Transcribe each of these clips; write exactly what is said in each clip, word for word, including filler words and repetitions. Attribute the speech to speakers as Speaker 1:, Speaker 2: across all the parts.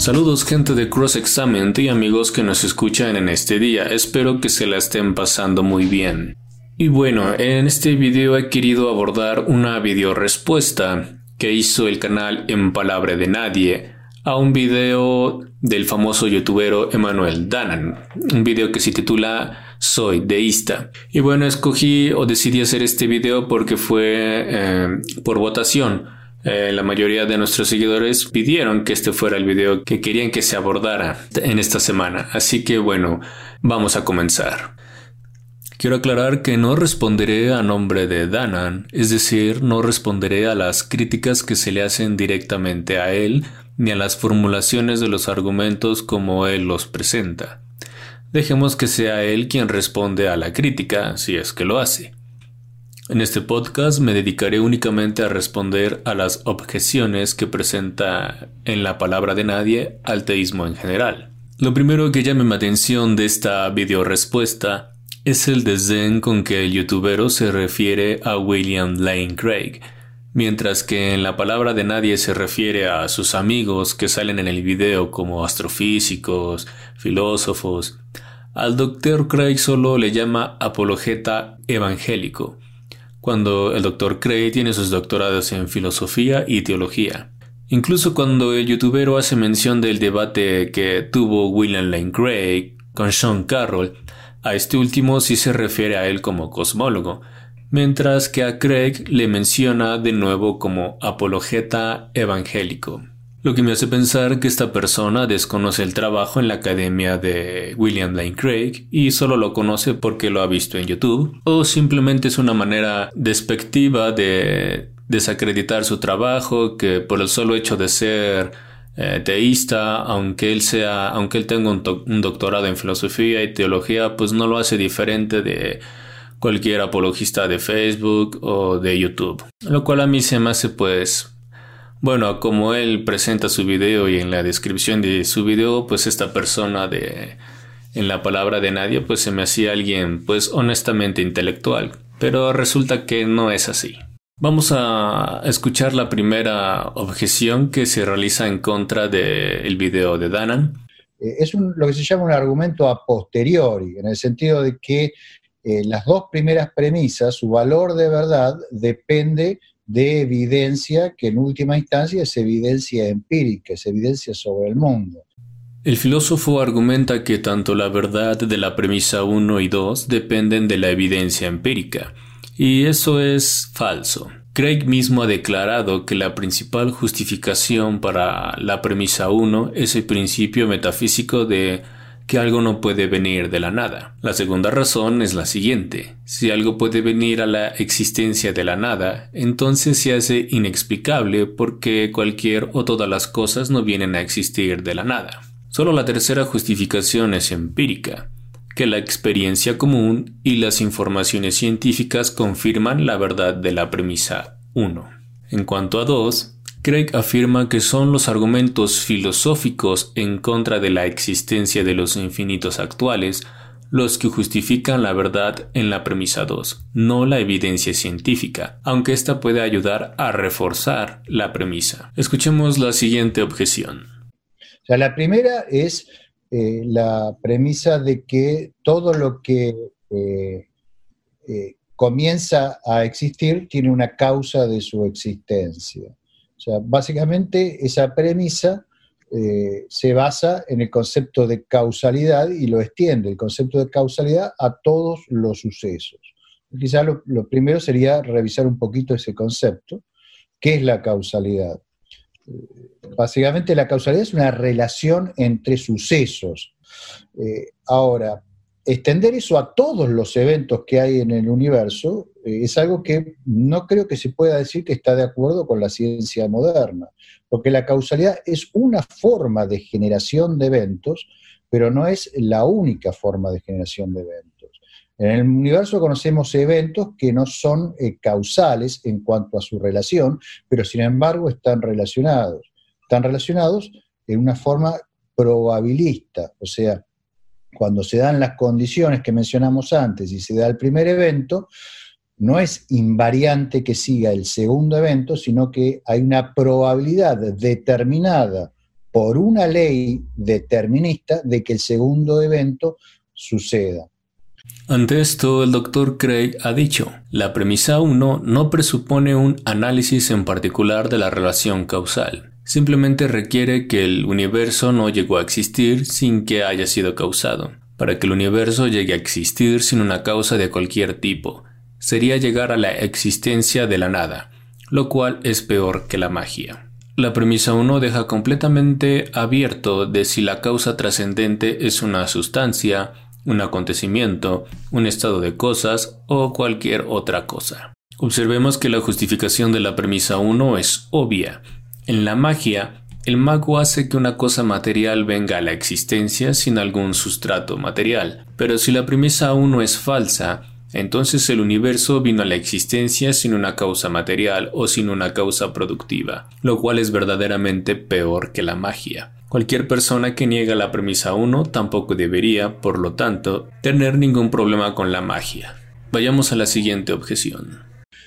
Speaker 1: Saludos gente de Cross Examined y amigos que nos escuchan en este día, espero que se la estén pasando muy bien. Y bueno, en este video he querido abordar una video respuesta que hizo el canal En Palabra de Nadie a un video del famoso youtubero Emmanuel Danan, un video que se titula Soy deísta. Y bueno, escogí o decidí hacer este video porque fue eh, por votación. Eh, la mayoría de nuestros seguidores pidieron que este fuera el video que querían que se abordara en esta semana. Así que bueno, vamos a comenzar. Quiero aclarar que no responderé a nombre de Danan, es decir, no responderé a las críticas que se le hacen directamente a él, ni a las formulaciones de los argumentos como él los presenta. Dejemos que sea él quien responde a la crítica, si es que lo hace. En este podcast me dedicaré únicamente a responder a las objeciones que presenta En la Palabra de Nadie al teísmo en general. Lo primero que llama mi atención de esta video respuesta es el desdén con que el youtubero se refiere a William Lane Craig, mientras que En la Palabra de Nadie se refiere a sus amigos que salen en el video como astrofísicos, filósofos. Al doctor Craig solo le llama apologeta evangélico, cuando el doctor Craig tiene sus doctorados en filosofía y teología. Incluso cuando el youtubero hace mención del debate que tuvo William Lane Craig con Sean Carroll, a este último sí se refiere a él como cosmólogo, mientras que a Craig le menciona de nuevo como apologeta evangélico. Lo que me hace pensar que esta persona desconoce el trabajo en la academia de William Lane Craig y solo lo conoce porque lo ha visto en YouTube, o simplemente es una manera despectiva de desacreditar su trabajo, que por el solo hecho de ser eh, teísta, aunque él sea, aunque él tenga un, to- un doctorado en filosofía y teología, pues no lo hace diferente de cualquier apologista de Facebook o de YouTube, lo cual a mí se me hace pues... Bueno, como él presenta su video y en la descripción de su video, pues esta persona de En la Palabra de Nadie, pues se me hacía alguien, pues honestamente intelectual, pero resulta que no es así. Vamos a escuchar la primera objeción que se realiza en contra del video de Danan.
Speaker 2: Eh, es un, lo que se llama un argumento a posteriori, en el sentido de que eh, las dos primeras premisas, su valor de verdad depende de evidencia que en última instancia es evidencia empírica, es evidencia sobre el mundo.
Speaker 1: El filósofo argumenta que tanto la verdad de la premisa uno y dos dependen de la evidencia empírica, y eso es falso. Craig mismo ha declarado que la principal justificación para la premisa uno es el principio metafísico de que algo no puede venir de la nada. La segunda razón es la siguiente: si algo puede venir a la existencia de la nada, entonces se hace inexplicable porque cualquier o todas las cosas no vienen a existir de la nada. Solo la tercera justificación es empírica, que la experiencia común y las informaciones científicas confirman la verdad de la premisa uno. En cuanto a dos, Craig afirma que son los argumentos filosóficos en contra de la existencia de los infinitos actuales los que justifican la verdad en la premisa dos, no la evidencia científica, aunque esta puede ayudar a reforzar la premisa. Escuchemos la siguiente objeción.
Speaker 2: O sea, la primera es eh, la premisa de que todo lo que eh, eh, comienza a existir tiene una causa de su existencia. O sea, básicamente esa premisa eh, se basa en el concepto de causalidad y lo extiende, el concepto de causalidad, a todos los sucesos. Quizás lo, lo primero sería revisar un poquito ese concepto. ¿Qué es la causalidad? Eh, básicamente la causalidad es una relación entre sucesos. Eh, ahora, extender eso a todos los eventos que hay en el universo eh, es algo que no creo que se pueda decir que está de acuerdo con la ciencia moderna, porque la causalidad es una forma de generación de eventos, pero no es la única forma de generación de eventos. En el universo conocemos eventos que no son eh, causales en cuanto a su relación, pero sin embargo están relacionados. Están relacionados en una forma probabilista, o sea, cuando se dan las condiciones que mencionamos antes y se da el primer evento, no es invariante que siga el segundo evento, sino que hay una probabilidad determinada por una ley determinista de que el segundo evento suceda.
Speaker 1: Ante esto, el doctor Craig ha dicho, la premisa uno no presupone un análisis en particular de la relación causal. Simplemente requiere que el universo no llegó a existir sin que haya sido causado. Para que el universo llegue a existir sin una causa de cualquier tipo, sería llegar a la existencia de la nada, lo cual es peor que la magia. La premisa uno deja completamente abierto de si la causa trascendente es una sustancia, un acontecimiento, un estado de cosas o cualquier otra cosa. Observemos que la justificación de la premisa uno es obvia. En la magia, el mago hace que una cosa material venga a la existencia sin algún sustrato material. Pero si la premisa uno es falsa, entonces el universo vino a la existencia sin una causa material o sin una causa productiva, lo cual es verdaderamente peor que la magia. Cualquier persona que niega la premisa uno tampoco debería, por lo tanto, tener ningún problema con la magia. Vayamos a la siguiente objeción.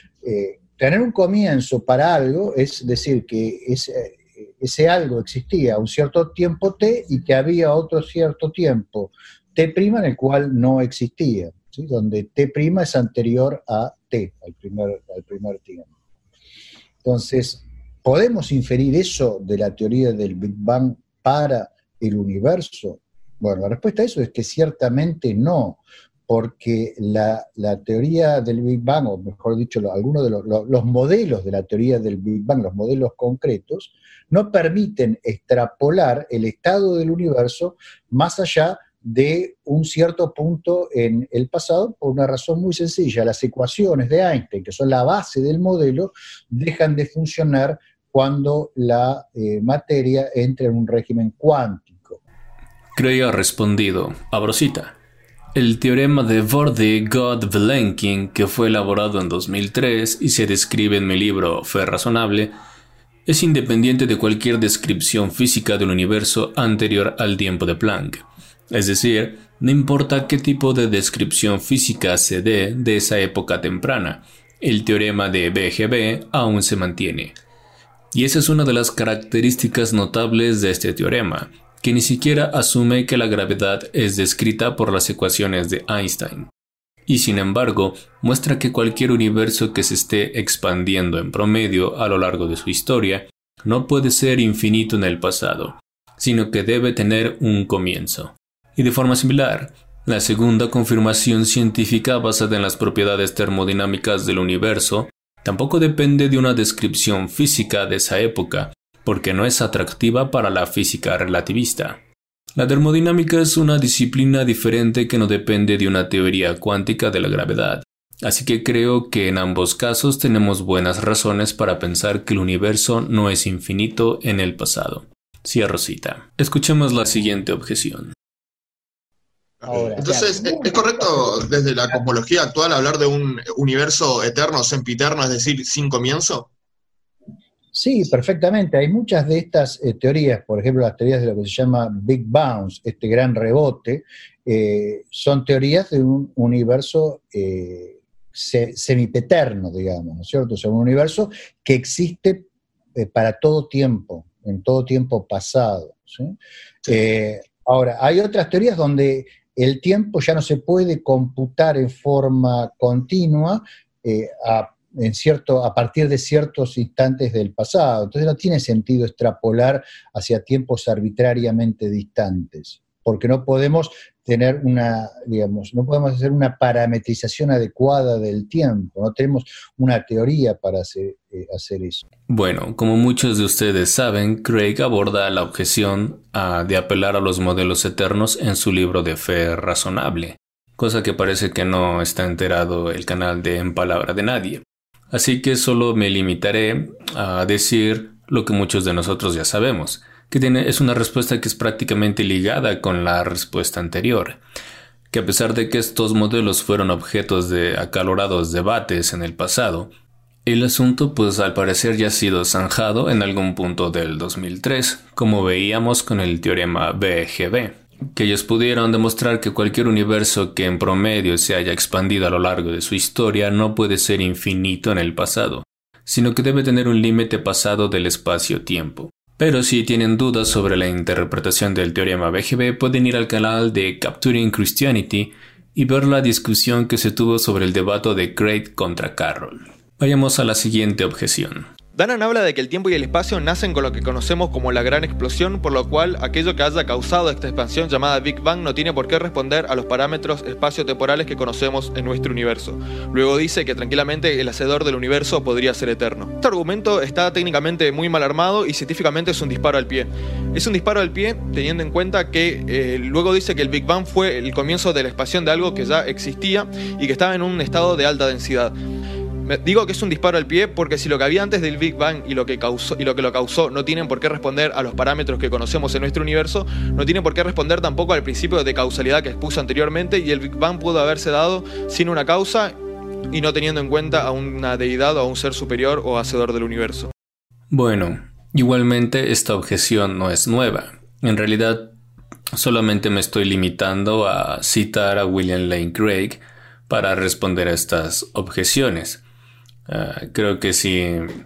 Speaker 2: Eh, tener un comienzo para algo es decir que ese, ese algo existía a un cierto tiempo t y que había otro cierto tiempo t' en el cual no existía, ¿sí? Donde t' es anterior a t, al primer, al primer tiempo. Entonces, ¿podemos inferir eso de la teoría del Big Bang para el universo? Bueno, la respuesta a eso es que ciertamente no, porque la, la teoría del Big Bang, o mejor dicho, algunos de los, los, los modelos de la teoría del Big Bang, los modelos concretos, no permiten extrapolar el estado del universo más allá de un cierto punto en el pasado, por una razón muy sencilla. Las ecuaciones de Einstein, que son la base del modelo, dejan de funcionar cuando la eh, materia entra en un régimen cuántico.
Speaker 1: Craig ha respondido, abro cita, el teorema de Vordey-Godd-Vilenkin, que fue elaborado en dos mil tres y se describe en mi libro Fe Razonable, es independiente de cualquier descripción física del universo anterior al tiempo de Planck. Es decir, no importa qué tipo de descripción física se dé de esa época temprana, el teorema de B G B aún se mantiene. Y esa es una de las características notables de este teorema, que ni siquiera asume que la gravedad es descrita por las ecuaciones de Einstein. Y sin embargo, muestra que cualquier universo que se esté expandiendo en promedio a lo largo de su historia no puede ser infinito en el pasado, sino que debe tener un comienzo. Y de forma similar, la segunda confirmación científica basada en las propiedades termodinámicas del universo tampoco depende de una descripción física de esa época, porque no es atractiva para la física relativista. La termodinámica es una disciplina diferente que no depende de una teoría cuántica de la gravedad, así que creo que en ambos casos tenemos buenas razones para pensar que el universo no es infinito en el pasado. Cierro cita. Escuchemos la siguiente objeción.
Speaker 3: Ahora, entonces, ¿es, ¿es correcto desde la cosmología actual hablar de un universo eterno, sempiterno, es decir, sin comienzo?
Speaker 2: Sí, perfectamente. Hay muchas de estas eh, teorías, por ejemplo, las teorías de lo que se llama Big Bounce, este gran rebote, eh, son teorías de un universo eh, se, semipeterno, digamos, ¿no es cierto? O sea, un universo que existe eh, para todo tiempo, en todo tiempo pasado, ¿sí? Sí. Eh, ahora, hay otras teorías donde el tiempo ya no se puede computar en forma continua eh, a, en cierto, a partir de ciertos instantes del pasado. Entonces no tiene sentido extrapolar hacia tiempos arbitrariamente distantes, porque no podemos tener una, digamos, no podemos hacer una parametrización adecuada del tiempo, no tenemos una teoría para hacer, eh, hacer eso.
Speaker 1: Bueno, como muchos de ustedes saben, Craig aborda la objeción uh, de apelar a los modelos eternos en su libro de Fe Razonable, cosa que parece que no está enterado el canal de En Palabra de Nadie. Así que solo me limitaré a decir lo que muchos de nosotros ya sabemos, que tiene, es una respuesta que es prácticamente ligada con la respuesta anterior, que a pesar de que estos modelos fueron objetos de acalorados debates en el pasado, el asunto pues al parecer ya ha sido zanjado en algún punto del dos mil tres, como veíamos con el teorema B G B, que ellos pudieron demostrar que cualquier universo que en promedio se haya expandido a lo largo de su historia no puede ser infinito en el pasado, sino que debe tener un límite pasado del espacio-tiempo. Pero si tienen dudas sobre la interpretación del teorema B G B, pueden ir al canal de Capturing Christianity y ver la discusión que se tuvo sobre el debate de Craig contra Carroll. Vayamos a la siguiente objeción.
Speaker 4: Dannan habla de que el tiempo y el espacio nacen con lo que conocemos como la gran explosión, por lo cual aquello que haya causado esta expansión llamada Big Bang no tiene por qué responder a los parámetros espaciotemporales que conocemos en nuestro universo. Luego dice que tranquilamente el hacedor del universo podría ser eterno. Este argumento está técnicamente muy mal armado y científicamente es un disparo al pie. Es un disparo al pie teniendo en cuenta que eh, luego dice que el Big Bang fue el comienzo de la expansión de algo que ya existía y que estaba en un estado de alta densidad. Digo que es un disparo al pie porque si lo que había antes del Big Bang y lo que causó, y lo que lo causó no tienen por qué responder a los parámetros que conocemos en nuestro universo, no tienen por qué responder tampoco al principio de causalidad que expuso anteriormente, y el Big Bang pudo haberse dado sin una causa y no teniendo en cuenta a una deidad o a un ser superior o hacedor del universo.
Speaker 1: Bueno, igualmente esta objeción no es nueva. En realidad solamente me estoy limitando a citar a William Lane Craig para responder a estas objeciones. Uh, creo que si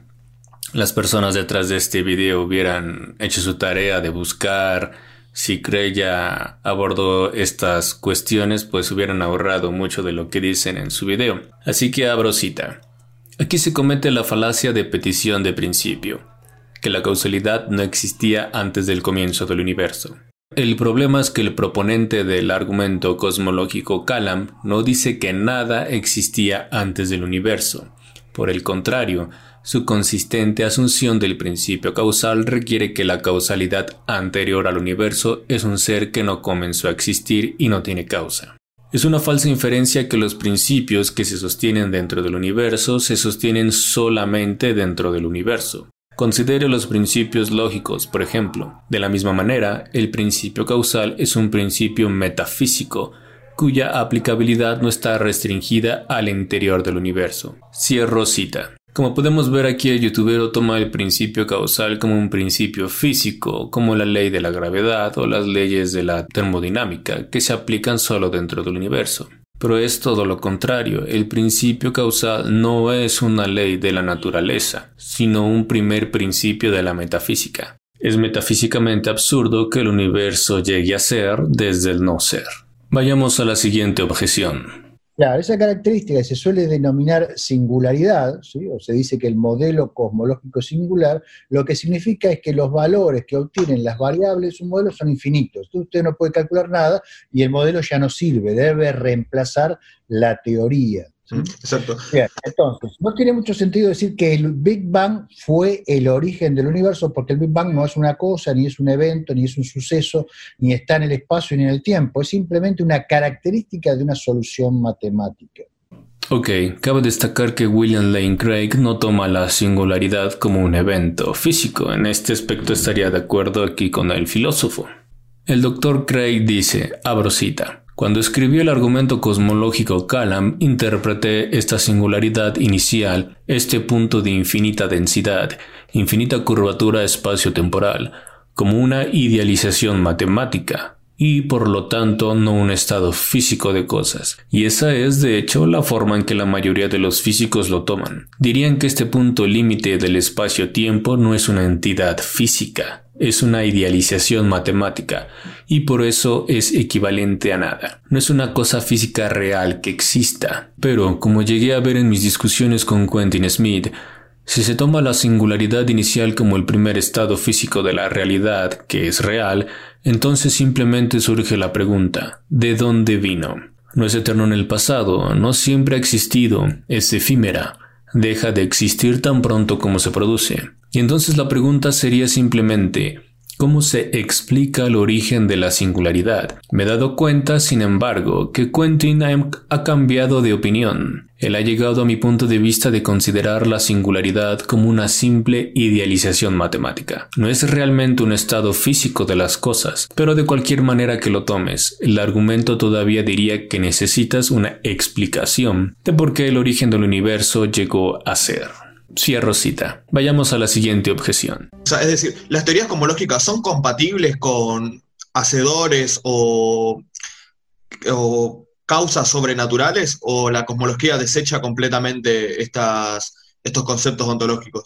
Speaker 1: las personas detrás de este video hubieran hecho su tarea de buscar si Craig ya abordó estas cuestiones, pues hubieran ahorrado mucho de lo que dicen en su video. Así que abro cita. Aquí se comete la falacia de petición de principio, que la causalidad no existía antes del comienzo del universo. El problema es que el proponente del argumento cosmológico Kalam no dice que nada existía antes del universo. Por el contrario, su consistente asunción del principio causal requiere que la causalidad anterior al universo es un ser que no comenzó a existir y no tiene causa. Es una falsa inferencia que los principios que se sostienen dentro del universo se sostienen solamente dentro del universo. Considere los principios lógicos, por ejemplo. De la misma manera, el principio causal es un principio metafísico, cuya aplicabilidad no está restringida al interior del universo. Cierro cita. Como podemos ver aquí, el youtubero toma el principio causal como un principio físico, como la ley de la gravedad o las leyes de la termodinámica, que se aplican solo dentro del universo. Pero es todo lo contrario. El principio causal no es una ley de la naturaleza, sino un primer principio de la metafísica. Es metafísicamente absurdo que el universo llegue a ser desde el no ser. Vayamos a la siguiente objeción.
Speaker 2: Claro, esa característica se suele denominar singularidad, ¿sí? O se dice que el modelo cosmológico singular, lo que significa es que los valores que obtienen las variables de un modelo son infinitos. Entonces usted no puede calcular nada y el modelo ya no sirve, debe reemplazar la teoría. ¿Sí?
Speaker 3: Exacto.
Speaker 2: Bien, entonces, no tiene mucho sentido decir que el Big Bang fue el origen del universo, porque el Big Bang no es una cosa, ni es un evento, ni es un suceso, ni está en el espacio ni en el tiempo, es simplemente una característica de una solución matemática.
Speaker 1: Ok, cabe destacar que William Lane Craig no toma la singularidad como un evento físico. En este aspecto estaría de acuerdo aquí con el filósofo. El doctor Craig dice, abro cita: cuando escribió el argumento cosmológico Kalam, interpreté esta singularidad inicial, este punto de infinita densidad, infinita curvatura espacio-temporal, como una idealización matemática, y por lo tanto no un estado físico de cosas. Y esa es, de hecho, la forma en que la mayoría de los físicos lo toman. Dirían que este punto límite del espacio-tiempo no es una entidad física, es una idealización matemática, y por eso es equivalente a nada. No es una cosa física real que exista. Pero, como llegué a ver en mis discusiones con Quentin Smith, si se toma la singularidad inicial como el primer estado físico de la realidad, que es real, entonces simplemente surge la pregunta, ¿de dónde vino? No es eterno en el pasado, no siempre ha existido, es efímera, deja de existir tan pronto como se produce. Y entonces la pregunta sería simplemente, ¿cómo se explica el origen de la singularidad? Me he dado cuenta, sin embargo, que Quentin ha cambiado de opinión. Él ha llegado a mi punto de vista de considerar la singularidad como una simple idealización matemática. No es realmente un estado físico de las cosas, pero de cualquier manera que lo tomes, el argumento todavía diría que necesitas una explicación de por qué el origen del universo llegó a ser. Cierro cita. Vayamos a la siguiente objeción.
Speaker 3: O sea, es decir, ¿las teorías cosmológicas son compatibles con hacedores o, o causas sobrenaturales, o la cosmología desecha completamente estas, estos conceptos ontológicos?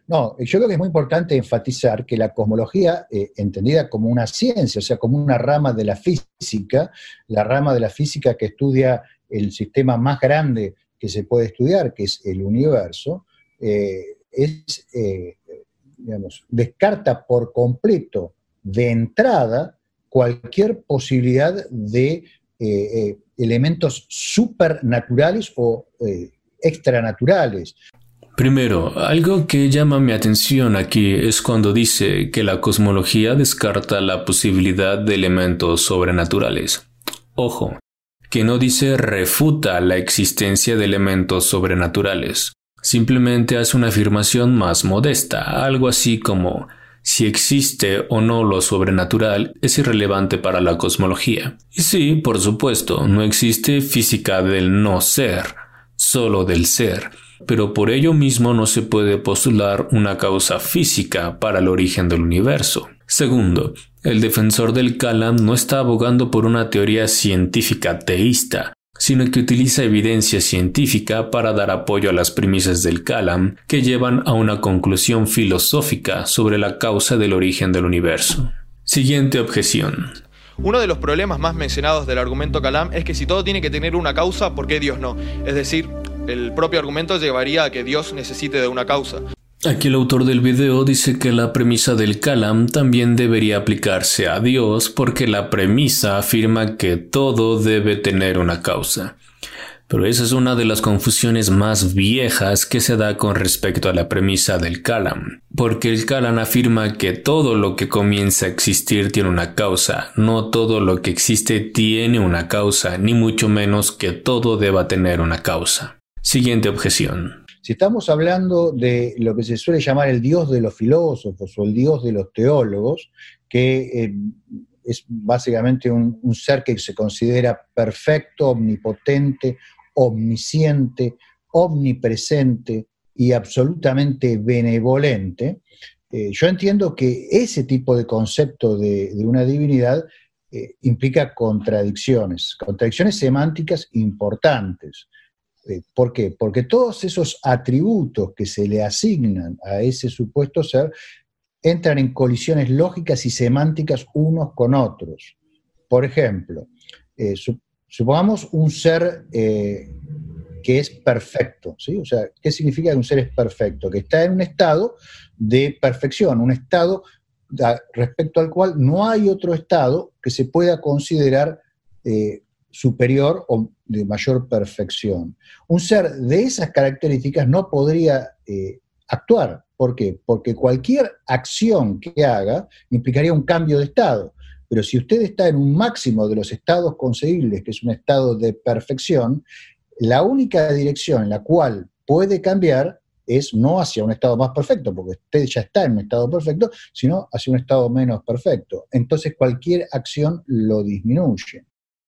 Speaker 2: No, yo creo que es muy importante enfatizar que la cosmología, eh, entendida como una ciencia, o sea, como una rama de la física, la rama de la física que estudia el sistema más grande que se puede estudiar, que es el universo, eh, es, eh, digamos, descarta por completo de entrada cualquier posibilidad de eh, eh, elementos supernaturales o eh, extranaturales.
Speaker 1: Primero, algo que llama mi atención aquí es cuando dice que la cosmología descarta la posibilidad de elementos sobrenaturales. Ojo, que no dice refuta la existencia de elementos sobrenaturales. Simplemente hace una afirmación más modesta, algo así como: si existe o no lo sobrenatural es irrelevante para la cosmología. Y sí, por supuesto, no existe física del no ser, solo del ser. Pero por ello mismo no se puede postular una causa física para el origen del universo. Segundo, el defensor del Kalam no está abogando por una teoría científica teísta, sino que utiliza evidencia científica para dar apoyo a las premisas del Kalam que llevan a una conclusión filosófica sobre la causa del origen del universo. Siguiente objeción.
Speaker 4: Uno de los problemas más mencionados del argumento Kalam es que si todo tiene que tener una causa, ¿por qué Dios no? Es decir, el propio argumento llevaría a que Dios necesite de una causa.
Speaker 1: Aquí el autor del video dice que la premisa del Kalam también debería aplicarse a Dios porque la premisa afirma que todo debe tener una causa. Pero esa es una de las confusiones más viejas que se da con respecto a la premisa del Kalam, porque el Kalam afirma que todo lo que comienza a existir tiene una causa, no todo lo que existe tiene una causa, ni mucho menos que todo deba tener una causa. Siguiente objeción.
Speaker 2: Si estamos hablando de lo que se suele llamar el Dios de los filósofos o el Dios de los teólogos, que eh, es básicamente un, un ser que se considera perfecto, omnipotente, omnisciente, omnipresente y absolutamente benevolente, eh, yo entiendo que ese tipo de concepto de, de una divinidad eh, implica contradicciones, contradicciones semánticas importantes. Eh, ¿Por qué? Porque todos esos atributos que se le asignan a ese supuesto ser entran en colisiones lógicas y semánticas unos con otros. Por ejemplo, eh, su, supongamos un ser eh, que es perfecto, ¿sí? O sea, ¿qué significa que un ser es perfecto? Que está en un estado de perfección, un estado a, respecto al cual no hay otro estado que se pueda considerar eh, superior o de mayor perfección. Un ser de esas características no podría eh, actuar. ¿Por qué? Porque cualquier acción que haga implicaría un cambio de estado. Pero si usted está en un máximo de los estados concebibles, que es un estado de perfección, la única dirección en la cual puede cambiar es no hacia un estado más perfecto, porque usted ya está en un estado perfecto, sino hacia un estado menos perfecto. Entonces cualquier acción lo disminuye.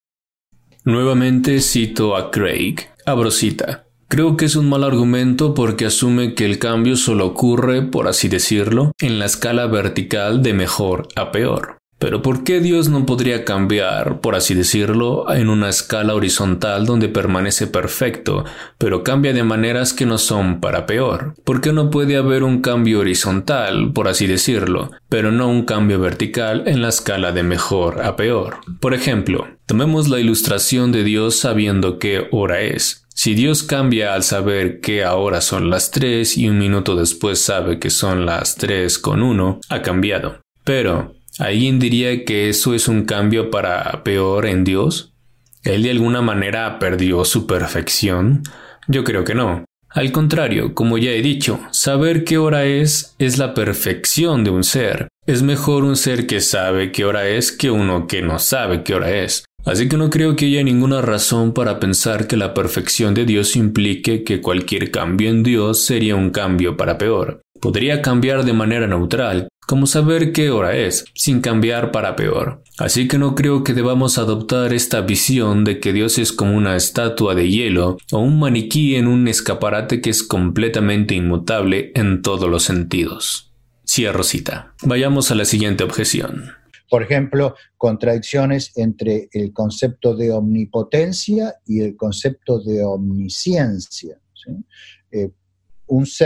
Speaker 1: Nuevamente cito a Craig. Abro cita. Creo que es un mal argumento porque asume que el cambio solo ocurre, por así decirlo, en la escala vertical de mejor a peor. Pero ¿por qué Dios no podría cambiar, por así decirlo, en una escala horizontal donde permanece perfecto, pero cambia de maneras que no son para peor? ¿Por qué no puede haber un cambio horizontal, por así decirlo, pero no un cambio vertical en la escala de mejor a peor? Por ejemplo, tomemos la ilustración de Dios sabiendo qué hora es. Si Dios cambia al saber que ahora son las tres y un minuto después sabe que son las tres con uno, ha cambiado. Pero ¿alguien diría que eso es un cambio para peor en Dios? ¿Él de alguna manera perdió su perfección? Yo creo que no. Al contrario, como ya he dicho, saber qué hora es es la perfección de un ser. Es mejor un ser que sabe qué hora es que uno que no sabe qué hora es. Así que no creo que haya ninguna razón para pensar que la perfección de Dios implique que cualquier cambio en Dios sería un cambio para peor. Podría cambiar de manera neutral, como saber qué hora es, sin cambiar para peor. Así que no creo que debamos adoptar esta visión de que Dios es como una estatua de hielo o un maniquí en un escaparate que es completamente inmutable en todos los sentidos. Cierro cita. Vayamos a la siguiente objeción.
Speaker 2: Por ejemplo, contradicciones entre el concepto de omnipotencia y el concepto de omnisciencia, ¿sí? Eh, un ser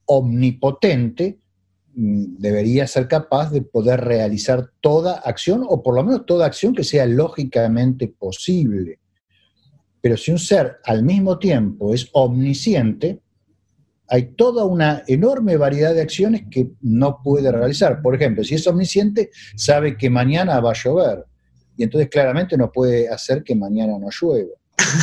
Speaker 2: omnipotente debería ser capaz de poder realizar toda acción, o por lo menos toda acción que sea lógicamente posible. Pero si un ser al mismo tiempo es omnisciente, hay toda una enorme variedad de acciones que no puede realizar. Por ejemplo, si es omnisciente, sabe que mañana va a llover, y entonces claramente no puede hacer que mañana no llueva.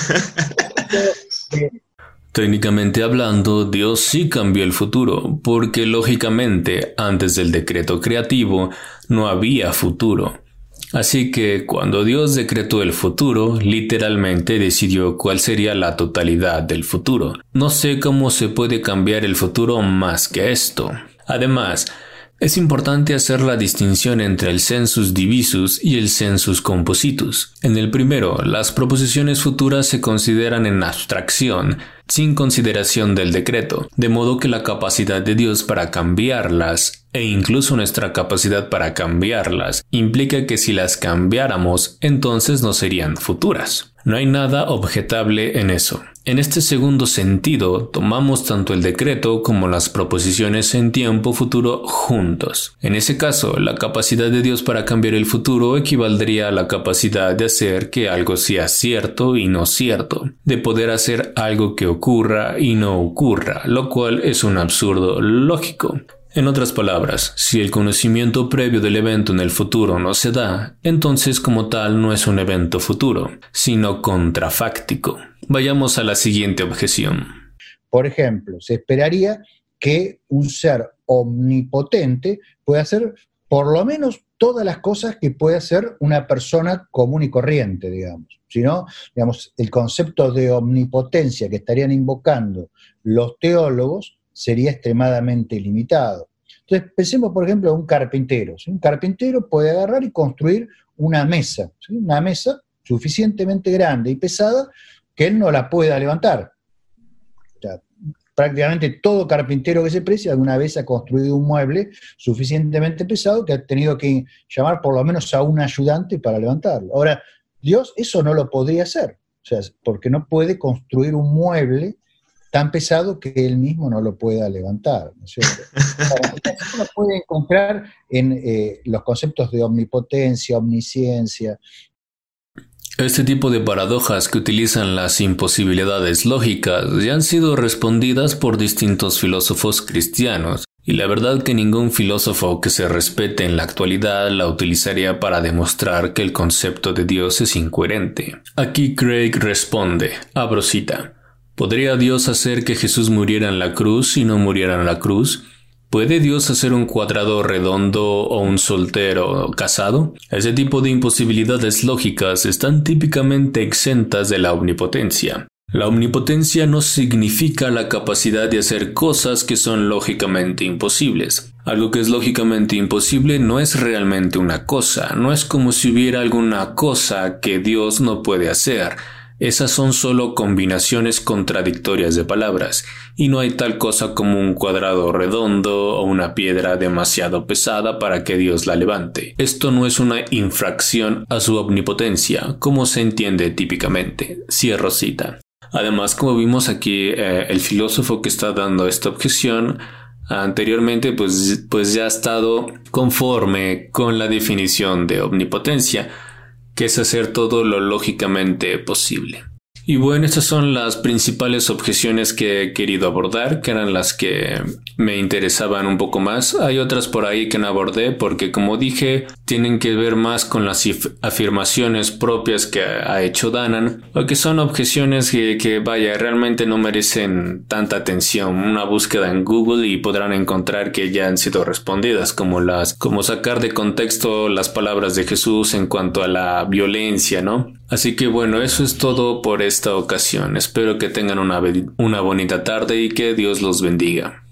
Speaker 1: Técnicamente hablando, Dios sí cambió el futuro, porque lógicamente antes del decreto creativo no había futuro. Así que cuando Dios decretó el futuro, literalmente decidió cuál sería la totalidad del futuro. No sé cómo se puede cambiar el futuro más que esto. Además, es importante hacer la distinción entre el sensus divisus y el sensus compositus. En el primero, las proposiciones futuras se consideran en abstracción, sin consideración del decreto, de modo que la capacidad de Dios para cambiarlas, e incluso nuestra capacidad para cambiarlas, implica que si las cambiáramos, entonces no serían futuras. No hay nada objetable en eso. En este segundo sentido, tomamos tanto el decreto como las proposiciones en tiempo futuro juntos. En ese caso, la capacidad de Dios para cambiar el futuro equivaldría a la capacidad de hacer que algo sea cierto y no cierto, de poder hacer algo que ocurra y no ocurra, lo cual es un absurdo lógico. En otras palabras, si el conocimiento previo del evento en el futuro no se da, entonces como tal no es un evento futuro, sino contrafáctico. Vayamos a la siguiente objeción.
Speaker 2: Por ejemplo, se esperaría que un ser omnipotente pueda hacer por lo menos todas las cosas que puede hacer una persona común y corriente, digamos. Si no, digamos, el concepto de omnipotencia que estarían invocando los teólogos sería extremadamente limitado. Entonces, pensemos, por ejemplo, en un carpintero. ¿sí? Un carpintero puede agarrar y construir una mesa, ¿sí? una mesa suficientemente grande y pesada que él no la pueda levantar. O sea, prácticamente todo carpintero que se precie alguna vez ha construido un mueble suficientemente pesado que ha tenido que llamar por lo menos a un ayudante para levantarlo. Ahora, Dios eso no lo podría hacer, o sea, porque no puede construir un mueble tan pesado que él mismo no lo pueda levantar, ¿no es cierto? Uno puede encontrar en eh, los conceptos de omnipotencia, omnisciencia.
Speaker 1: Este tipo de paradojas que utilizan las imposibilidades lógicas ya han sido respondidas por distintos filósofos cristianos, y la verdad que ningún filósofo que se respete en la actualidad la utilizaría para demostrar que el concepto de Dios es incoherente. Aquí Craig responde, abro cita, ¿podría Dios hacer que Jesús muriera en la cruz y no muriera en la cruz? ¿Puede Dios hacer un cuadrado redondo o un soltero casado? Ese tipo de imposibilidades lógicas están típicamente exentas de la omnipotencia. La omnipotencia no significa la capacidad de hacer cosas que son lógicamente imposibles. Algo que es lógicamente imposible no es realmente una cosa, no es como si hubiera alguna cosa que Dios no puede hacer. Esas son solo combinaciones contradictorias de palabras, y no hay tal cosa como un cuadrado redondo o una piedra demasiado pesada para que Dios la levante. Esto no es una infracción a su omnipotencia, como se entiende típicamente. Cierro cita. Además, como vimos aquí, eh, el filósofo que está dando esta objeción anteriormente pues, pues ya ha estado conforme con la definición de omnipotencia, que es hacer todo lo lógicamente posible. Y bueno, estas son las principales objeciones que he querido abordar, que eran las que me interesaban un poco más. Hay otras por ahí que no abordé porque, como dije, tienen que ver más con las afirmaciones propias que ha hecho Danan, o que son objeciones que, que vaya, realmente no merecen tanta atención. Una búsqueda en Google y podrán encontrar que ya han sido respondidas, como las, como sacar de contexto las palabras de Jesús en cuanto a la violencia, ¿no? Así que bueno, eso es todo por esta ocasión. Espero que tengan una, una bonita tarde y que Dios los bendiga.